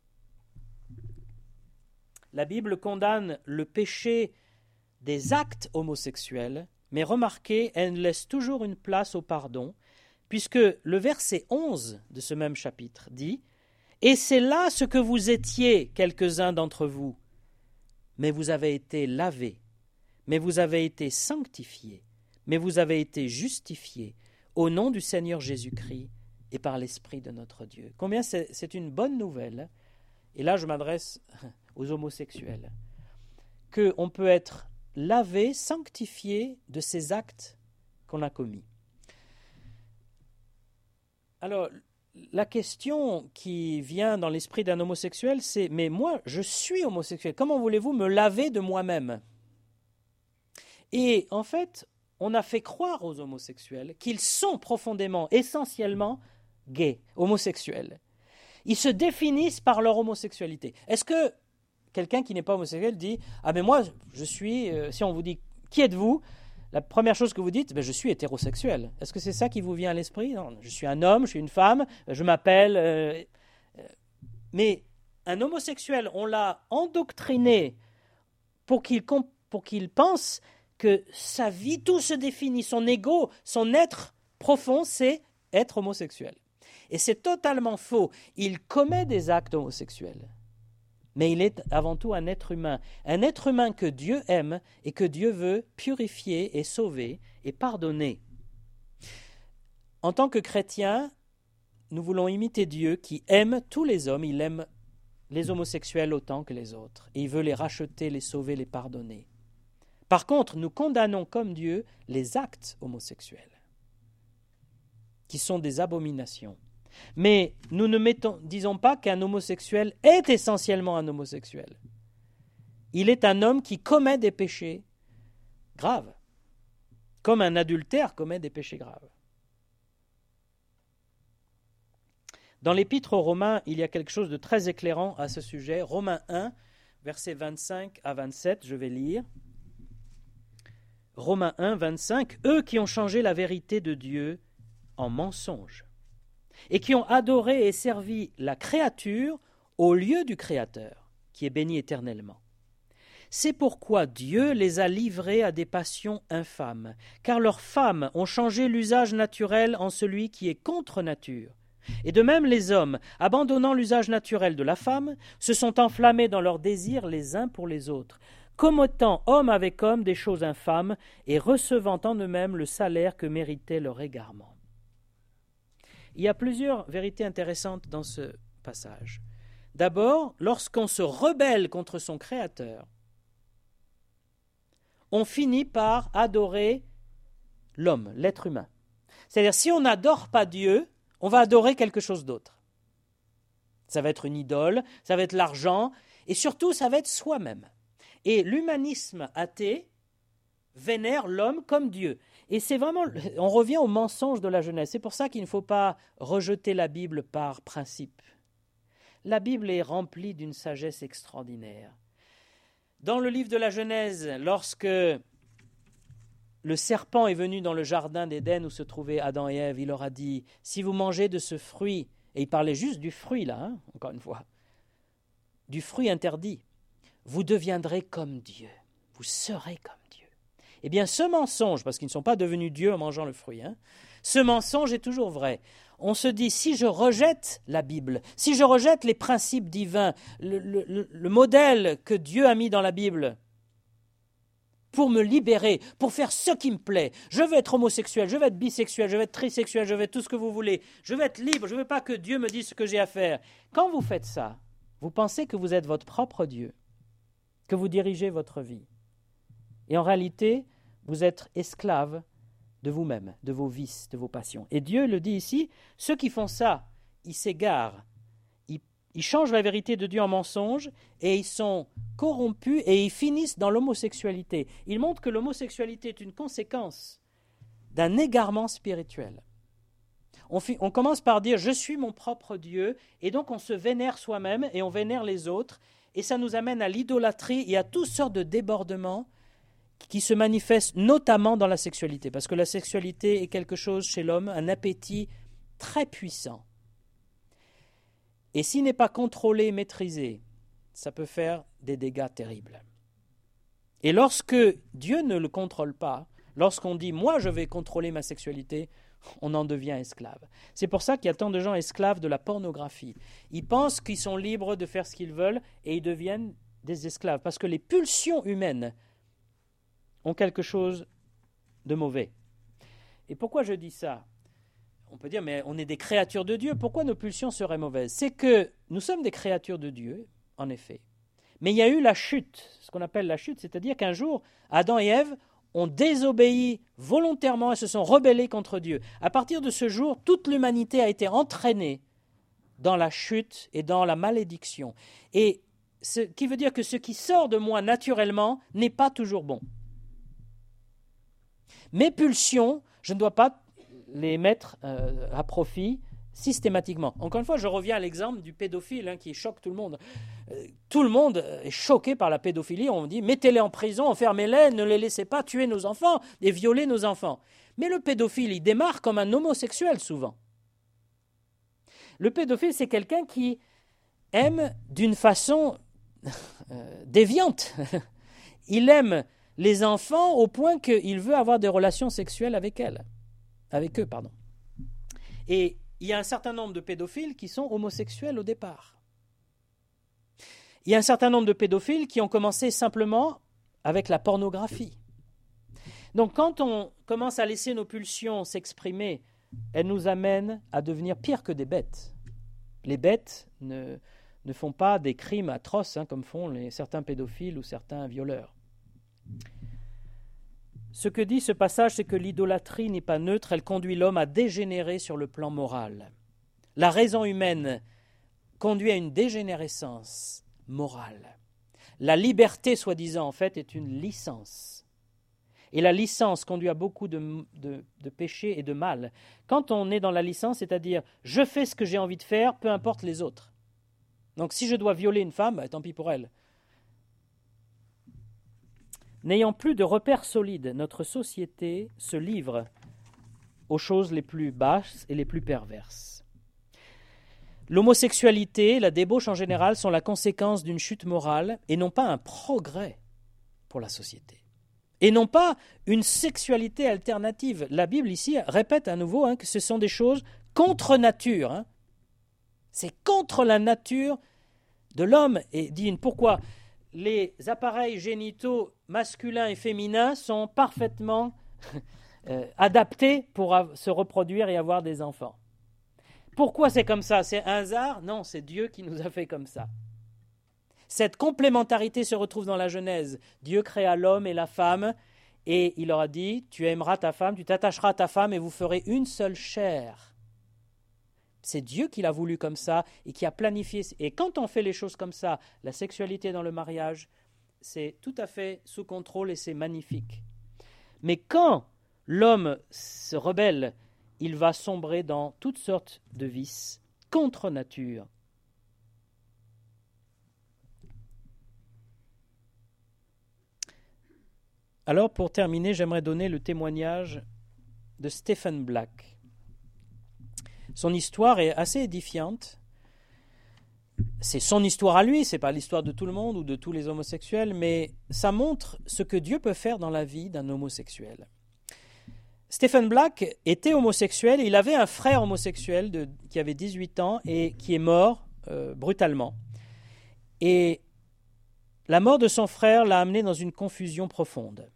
La Bible condamne le péché des actes homosexuels, mais remarquez, elle laisse toujours une place au pardon, puisque le verset 11 de ce même chapitre dit « Et c'est là ce que vous étiez, quelques-uns d'entre vous, mais vous avez été lavés, mais vous avez été sanctifiés, mais vous avez été justifiés au nom du Seigneur Jésus-Christ et par l'Esprit de notre Dieu. » Combien c'est une bonne nouvelle, et là je m'adresse aux homosexuels, qu'on peut être lavé, sanctifié de ces actes qu'on a commis. Alors, la question qui vient dans l'esprit d'un homosexuel, c'est « Mais moi, je suis homosexuel, comment voulez-vous me laver de moi-même » Et en fait, on a fait croire aux homosexuels qu'ils sont profondément, essentiellement, gays, homosexuels. Ils se définissent par leur homosexualité. Est-ce que quelqu'un qui n'est pas homosexuel dit « Ah mais moi, je suis… si on vous dit « Qui êtes-vous » la première chose que vous dites, je suis hétérosexuel. Est-ce que c'est ça qui vous vient à l'esprit? Non, je suis un homme, je suis une femme, je m'appelle… Mais un homosexuel, on l'a endoctriné pour qu'il pense que sa vie, tout se définit, son ego, son être profond, c'est être homosexuel. Et c'est totalement faux. Il commet des actes homosexuels. Mais il est avant tout un être humain que Dieu aime et que Dieu veut purifier et sauver et pardonner. En tant que chrétiens, nous voulons imiter Dieu qui aime tous les hommes, il aime les homosexuels autant que les autres, et il veut les racheter, les sauver, les pardonner. Par contre, nous condamnons comme Dieu les actes homosexuels, qui sont des abominations. Mais nous ne disons pas qu'un homosexuel est essentiellement un homosexuel. Il est un homme qui commet des péchés graves, comme un adultère commet des péchés graves. Dans l'Épître aux Romains, il y a quelque chose de très éclairant à ce sujet. Romains 1, versets 25 à 27, je vais lire. Romains 1, 25, « Eux qui ont changé la vérité de Dieu en mensonge, et qui ont adoré et servi la créature au lieu du Créateur, qui est béni éternellement. C'est pourquoi Dieu les a livrés à des passions infâmes, car leurs femmes ont changé l'usage naturel en celui qui est contre nature. Et de même les hommes, abandonnant l'usage naturel de la femme, se sont enflammés dans leurs désirs les uns pour les autres, commettant homme avec homme des choses infâmes et recevant en eux-mêmes le salaire que méritait leur égarement. » Il y a plusieurs vérités intéressantes dans ce passage. D'abord, lorsqu'on se rebelle contre son Créateur, on finit par adorer l'homme, l'être humain. C'est-à-dire, si on n'adore pas Dieu, on va adorer quelque chose d'autre. Ça va être une idole, ça va être l'argent, et surtout, ça va être soi-même. Et l'humanisme athée vénère l'homme comme Dieu. Et c'est vraiment, on revient au mensonge de la Genèse. C'est pour ça qu'il ne faut pas rejeter la Bible par principe. La Bible est remplie d'une sagesse extraordinaire. Dans le livre de la Genèse, lorsque le serpent est venu dans le jardin d'Éden où se trouvaient Adam et Ève, il leur a dit « Si vous mangez de ce fruit », et il parlait juste du fruit là, encore une fois, du fruit interdit, « vous deviendrez comme Dieu, vous serez comme Dieu. » Eh bien, ce mensonge, parce qu'ils ne sont pas devenus Dieu en mangeant le fruit, ce mensonge est toujours vrai. On se dit, si je rejette la Bible, si je rejette les principes divins, le modèle que Dieu a mis dans la Bible, pour me libérer, pour faire ce qui me plaît, je veux être homosexuel, je veux être bisexuel, je veux être trisexuel, je veux être tout ce que vous voulez, je veux être libre, je ne veux pas que Dieu me dise ce que j'ai à faire. Quand vous faites ça, vous pensez que vous êtes votre propre Dieu, que vous dirigez votre vie. Et en réalité, vous êtes esclave de vous-même, de vos vices, de vos passions. Et Dieu le dit ici, ceux qui font ça, ils s'égarent, ils changent la vérité de Dieu en mensonge et ils sont corrompus et ils finissent dans l'homosexualité. Ils montrent que l'homosexualité est une conséquence d'un égarement spirituel. On commence par dire « je suis mon propre Dieu » et donc on se vénère soi-même et on vénère les autres et ça nous amène à l'idolâtrie et à toutes sortes de débordements qui se manifestent notamment dans la sexualité, parce que la sexualité est quelque chose chez l'homme, un appétit très puissant. Et s'il n'est pas contrôlé, maîtrisé, ça peut faire des dégâts terribles. Et lorsque Dieu ne le contrôle pas, lorsqu'on dit « moi je vais contrôler ma sexualité », on en devient esclave. C'est pour ça qu'il y a tant de gens esclaves de la pornographie. Ils pensent qu'ils sont libres de faire ce qu'ils veulent et ils deviennent des esclaves, parce que les pulsions humaines ont quelque chose de mauvais. Et pourquoi je dis ça? On peut dire, mais on est des créatures de Dieu, pourquoi nos pulsions seraient mauvaises? C'est que nous sommes des créatures de Dieu, en effet. Mais il y a eu la chute, ce qu'on appelle la chute, c'est-à-dire qu'un jour, Adam et Ève ont désobéi volontairement et se sont rebellés contre Dieu. À partir de ce jour, toute l'humanité a été entraînée dans la chute et dans la malédiction. Et ce qui veut dire que ce qui sort de moi naturellement n'est pas toujours bon. Mes pulsions, je ne dois pas les mettre à profit systématiquement. Encore une fois, je reviens à l'exemple du pédophile qui choque tout le monde. Tout le monde est choqué par la pédophilie. On dit mettez-les en prison, enfermez-les, ne les laissez pas tuer nos enfants et violer nos enfants. Mais le pédophile, il démarre comme un homosexuel souvent. Le pédophile, c'est quelqu'un qui aime d'une façon déviante. Il aime les enfants au point qu'il veut avoir des relations sexuelles avec eux. Et il y a un certain nombre de pédophiles qui sont homosexuels au départ. Il y a un certain nombre de pédophiles qui ont commencé simplement avec la pornographie. Donc quand on commence à laisser nos pulsions s'exprimer, elles nous amènent à devenir pire que des bêtes. Les bêtes ne font pas des crimes atroces comme font certains pédophiles ou certains violeurs. Ce que dit ce passage, c'est que l'idolâtrie n'est pas neutre, elle conduit l'homme à dégénérer sur le plan moral. La raison humaine conduit à une dégénérescence morale. La liberté, soi-disant, en fait, est une licence. Et la licence conduit à beaucoup de péchés et de mal. Quand on est dans la licence, c'est-à-dire je fais ce que j'ai envie de faire, peu importe les autres. Donc si je dois violer une femme, tant pis pour elle. N'ayant plus de repères solides, notre société se livre aux choses les plus basses et les plus perverses. L'homosexualité, la débauche en général sont la conséquence d'une chute morale et non pas un progrès pour la société. Et non pas une sexualité alternative. La Bible ici répète à nouveau que ce sont des choses contre nature. C'est contre la nature de l'homme. Et dit pourquoi les appareils génitaux masculins et féminins sont parfaitement adaptés pour se reproduire et avoir des enfants. Pourquoi c'est comme ça? C'est un hasard? Non, c'est Dieu qui nous a fait comme ça. Cette complémentarité se retrouve dans la Genèse. Dieu créa l'homme et la femme et il leur a dit, tu aimeras ta femme, tu t'attacheras à ta femme et vous ferez une seule chair. C'est Dieu qui l'a voulu comme ça et qui a planifié. Et quand on fait les choses comme ça, la sexualité dans le mariage, c'est tout à fait sous contrôle et c'est magnifique. Mais quand l'homme se rebelle, il va sombrer dans toutes sortes de vices contre nature. Alors, pour terminer, j'aimerais donner le témoignage de Stephen Black. Son histoire est assez édifiante. C'est son histoire à lui, ce n'est pas l'histoire de tout le monde ou de tous les homosexuels, mais ça montre ce que Dieu peut faire dans la vie d'un homosexuel. Stephen Black était homosexuel et il avait un frère homosexuel qui avait 18 ans et qui est mort brutalement. Et la mort de son frère l'a amené dans une confusion profonde.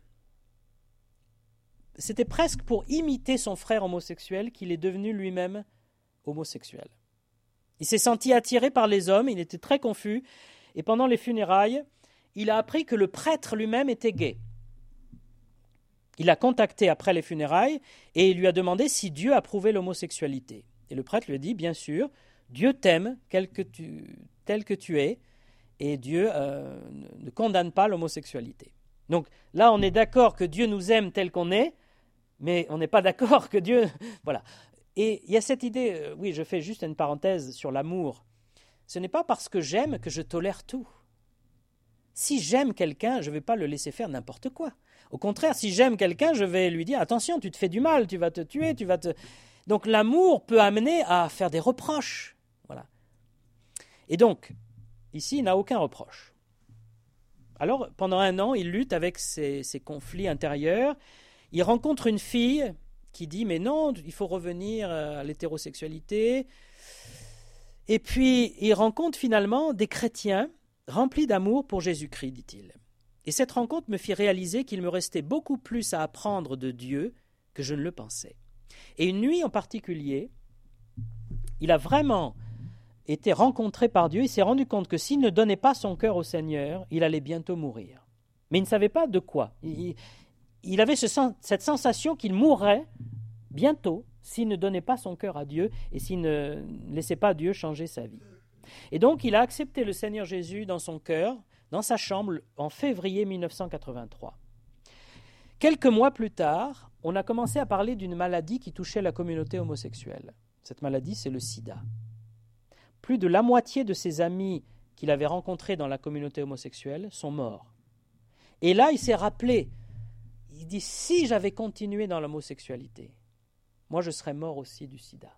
C'était presque pour imiter son frère homosexuel qu'il est devenu lui-même homosexuel. Il s'est senti attiré par les hommes, il était très confus, et pendant les funérailles, il a appris que le prêtre lui-même était gay. Il l'a contacté après les funérailles et il lui a demandé si Dieu approuvait l'homosexualité. Et le prêtre lui a dit, bien sûr, Dieu t'aime tel que tu es, et Dieu ne condamne pas l'homosexualité. Donc là, on est d'accord que Dieu nous aime tel qu'on est, mais on n'est pas d'accord que Dieu... Voilà. Et il y a cette idée, oui, je fais juste une parenthèse sur l'amour. Ce n'est pas parce que j'aime que je tolère tout. Si j'aime quelqu'un, je ne vais pas le laisser faire n'importe quoi. Au contraire, si j'aime quelqu'un, je vais lui dire « Attention, tu te fais du mal, tu vas te tuer, tu vas te... » Donc l'amour peut amener à faire des reproches. Voilà. Et donc, ici, il n'a aucun reproche. Alors, pendant 1 an, il lutte avec ses conflits intérieurs. Il rencontre une fille qui dit « Mais non, il faut revenir à l'hétérosexualité. » Et puis, il rencontre finalement des chrétiens remplis d'amour pour Jésus-Christ, dit-il. Et cette rencontre me fit réaliser qu'il me restait beaucoup plus à apprendre de Dieu que je ne le pensais. Et une nuit en particulier, il a vraiment été rencontré par Dieu. Il s'est rendu compte que s'il ne donnait pas son cœur au Seigneur, il allait bientôt mourir. Mais il ne savait pas de quoi. Il avait cette sensation qu'il mourrait bientôt s'il ne donnait pas son cœur à Dieu et s'il ne laissait pas Dieu changer sa vie. Et donc, il a accepté le Seigneur Jésus dans son cœur, dans sa chambre, en février 1983. Quelques mois plus tard, on a commencé à parler d'une maladie qui touchait la communauté homosexuelle. Cette maladie, c'est le sida. Plus de la moitié de ses amis qu'il avait rencontrés dans la communauté homosexuelle sont morts. Et là, il s'est rappelé, il dit, si j'avais continué dans l'homosexualité, moi je serais mort aussi du sida.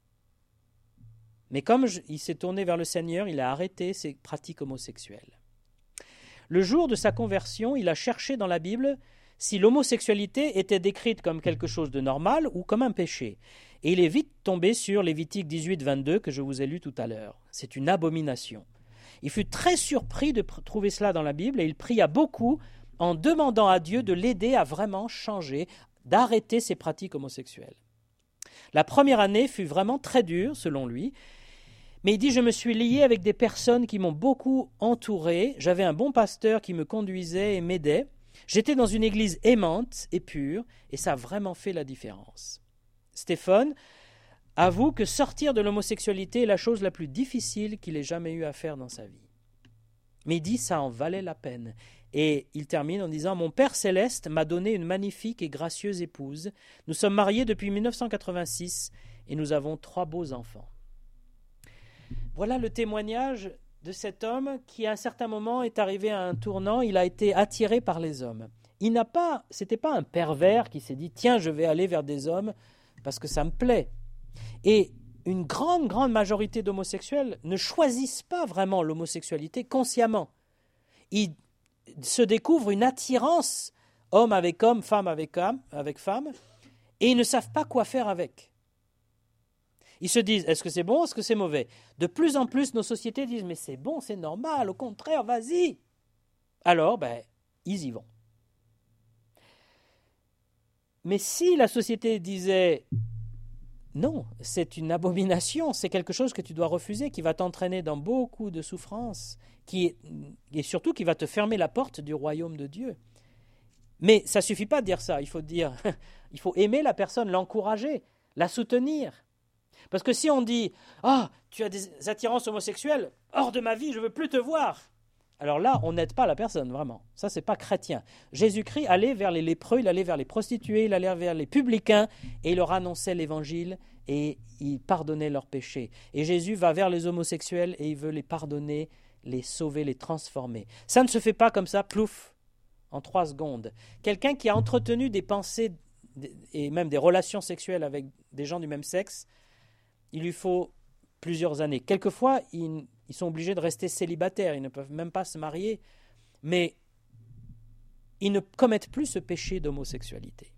Mais comme il s'est tourné vers le Seigneur, il a arrêté ses pratiques homosexuelles. Le jour de sa conversion, il a cherché dans la Bible si l'homosexualité était décrite comme quelque chose de normal ou comme un péché. Et il est vite tombé sur Lévitique 18, 22 que je vous ai lu tout à l'heure. C'est une abomination. Il fut très surpris de trouver cela dans la Bible et il pria beaucoup en demandant à Dieu de l'aider à vraiment changer, d'arrêter ses pratiques homosexuelles. La première année fut vraiment très dure, selon lui, mais il dit « Je me suis lié avec des personnes qui m'ont beaucoup entouré, j'avais un bon pasteur qui me conduisait et m'aidait, j'étais dans une église aimante et pure, et ça a vraiment fait la différence. » Stéphane avoue que sortir de l'homosexualité est la chose la plus difficile qu'il ait jamais eu à faire dans sa vie. Mais il dit « Ça en valait la peine ». Et il termine en disant « Mon Père céleste m'a donné une magnifique et gracieuse épouse. Nous sommes mariés depuis 1986 et nous avons 3 beaux enfants. » Voilà le témoignage de cet homme qui, à un certain moment, est arrivé à un tournant. Il a été attiré par les hommes. C'était pas un pervers qui s'est dit « Tiens, je vais aller vers des hommes parce que ça me plaît. » Et une grande majorité d'homosexuels ne choisissent pas vraiment l'homosexualité consciemment. Ils se découvrent une attirance, homme avec homme, femme avec femme, et ils ne savent pas quoi faire avec. Ils se disent, est-ce que c'est bon, est-ce que c'est mauvais? De plus en plus, nos sociétés disent, mais c'est bon, c'est normal, au contraire, vas-y. Alors, ils y vont. Mais si la société disait, non, c'est une abomination, c'est quelque chose que tu dois refuser, qui va t'entraîner dans beaucoup de souffrances, et surtout qui va te fermer la porte du royaume de Dieu. Mais ça ne suffit pas de dire ça, il faut aimer la personne, l'encourager, la soutenir. Parce que si on dit « Ah, tu as des attirances homosexuelles, hors de ma vie, je ne veux plus te voir », alors là, on n'aide pas la personne, vraiment. Ça, ce n'est pas chrétien. Jésus-Christ allait vers les lépreux, il allait vers les prostituées, il allait vers les publicains, et il leur annonçait l'évangile, et il pardonnait leurs péchés. Et Jésus va vers les homosexuels, et il veut les pardonner, les sauver, les transformer. Ça ne se fait pas comme ça, plouf, en 3 secondes. Quelqu'un qui a entretenu des pensées, et même des relations sexuelles avec des gens du même sexe, il lui faut plusieurs années. Quelquefois, ils sont obligés de rester célibataires, ils ne peuvent même pas se marier, mais ils ne commettent plus ce péché d'homosexualité.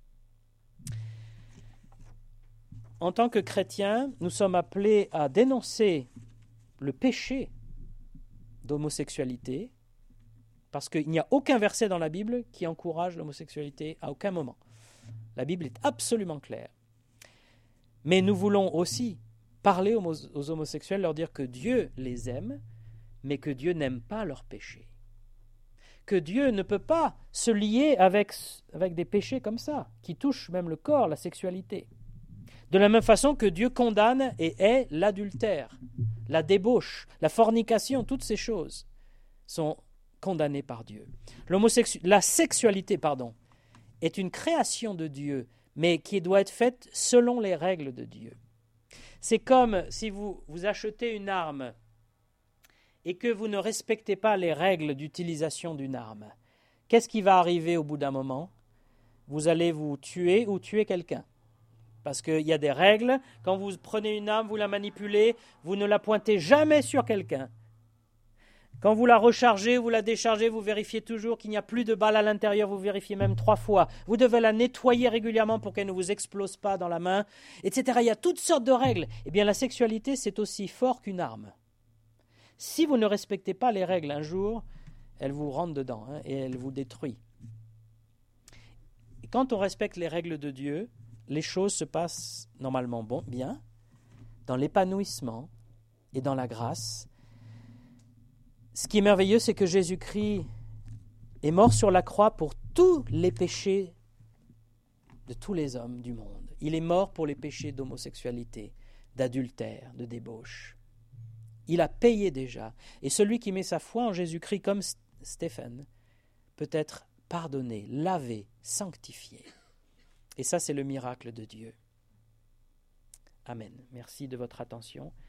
En tant que chrétiens, nous sommes appelés à dénoncer le péché d'homosexualité, parce qu'il n'y a aucun verset dans la Bible qui encourage l'homosexualité à aucun moment. La Bible est absolument claire. Mais nous voulons aussi parler aux homosexuels, leur dire que Dieu les aime, mais que Dieu n'aime pas leurs péchés. Que Dieu ne peut pas se lier avec des péchés comme ça, qui touchent même le corps, la sexualité. De la même façon que Dieu condamne et hait l'adultère, la débauche, la fornication, toutes ces choses sont condamnées par Dieu. La sexualité, est une création de Dieu, mais qui doit être faite selon les règles de Dieu. C'est comme si vous achetez une arme et que vous ne respectez pas les règles d'utilisation d'une arme. Qu'est-ce qui va arriver au bout d'un moment? Vous allez vous tuer ou tuer quelqu'un. Parce qu'il y a des règles. Quand vous prenez une arme, vous la manipulez, vous ne la pointez jamais sur quelqu'un. Quand vous la rechargez, vous la déchargez, vous vérifiez toujours qu'il n'y a plus de balles à l'intérieur, vous vérifiez même 3 fois. Vous devez la nettoyer régulièrement pour qu'elle ne vous explose pas dans la main, etc. Il y a toutes sortes de règles. Eh bien, la sexualité, c'est aussi fort qu'une arme. Si vous ne respectez pas les règles un jour, elle vous rentre dedans et elle vous détruit. Et quand on respecte les règles de Dieu, les choses se passent normalement bien, dans l'épanouissement et dans la grâce. Ce qui est merveilleux, c'est que Jésus-Christ est mort sur la croix pour tous les péchés de tous les hommes du monde. Il est mort pour les péchés d'homosexualité, d'adultère, de débauche. Il a payé déjà. Et celui qui met sa foi en Jésus-Christ comme Stéphane peut être pardonné, lavé, sanctifié. Et ça, c'est le miracle de Dieu. Amen. Merci de votre attention